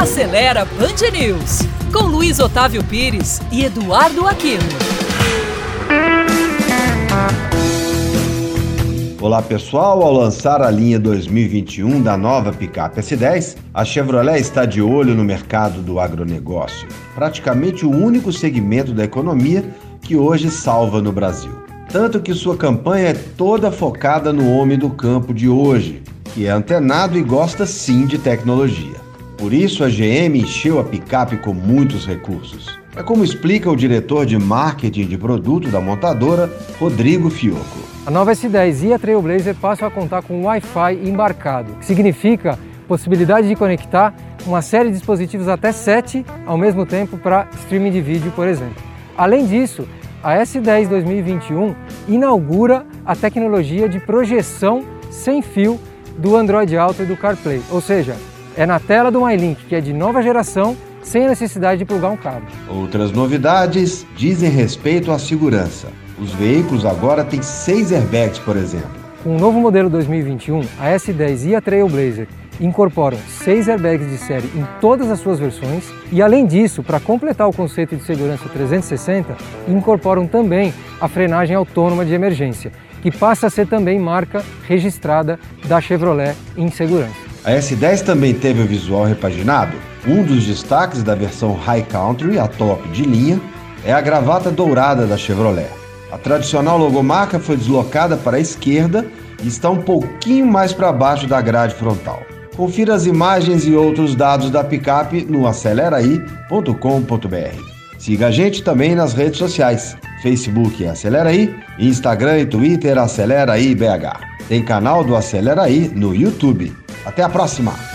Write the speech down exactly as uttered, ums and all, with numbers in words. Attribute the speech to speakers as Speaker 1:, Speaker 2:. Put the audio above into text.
Speaker 1: Acelera Band News, com Luiz Otávio Pires e Eduardo Aquino.
Speaker 2: Olá pessoal, ao lançar a linha dois mil e vinte e um da nova picape S dez, a Chevrolet está de olho no mercado do agronegócio, praticamente o único segmento da economia que hoje salva no Brasil. Tanto que sua campanha é toda focada no homem do campo de hoje, que é antenado e gosta sim de tecnologia. Por isso a G M encheu a picape com muitos recursos. É como explica o diretor de marketing de produto da montadora, Rodrigo Fiocco.
Speaker 3: A nova S dez e a Trailblazer passam a contar com Wi-Fi embarcado, que significa possibilidade de conectar uma série de dispositivos até sete ao mesmo tempo para streaming de vídeo, por exemplo. Além disso, a S dez dois mil e vinte e um inaugura a tecnologia de projeção sem fio do Android Auto e do CarPlay, ou seja, é na tela do MyLink, que é de nova geração, sem a necessidade de plugar um cabo.
Speaker 2: Outras novidades dizem respeito à segurança. Os veículos agora têm seis airbags, por exemplo.
Speaker 3: Com o novo modelo dois mil e vinte e um, a S dez e a Trailblazer incorporam seis airbags de série em todas as suas versões e, além disso, para completar o conceito de segurança trezentos e sessenta, incorporam também a frenagem autônoma de emergência, que passa a ser também marca registrada da Chevrolet em segurança.
Speaker 2: A S dez também teve o visual repaginado. Um dos destaques da versão High Country, a top de linha, é a gravata dourada da Chevrolet. A tradicional logomarca foi deslocada para a esquerda e está um pouquinho mais para baixo da grade frontal. Confira as imagens e outros dados da picape no aceleraí ponto com ponto br. Siga a gente também nas redes sociais. Facebook é Aceleraí, Instagram e Twitter Aceleraí B H. Tem canal do Aceleraí no YouTube. Até a próxima!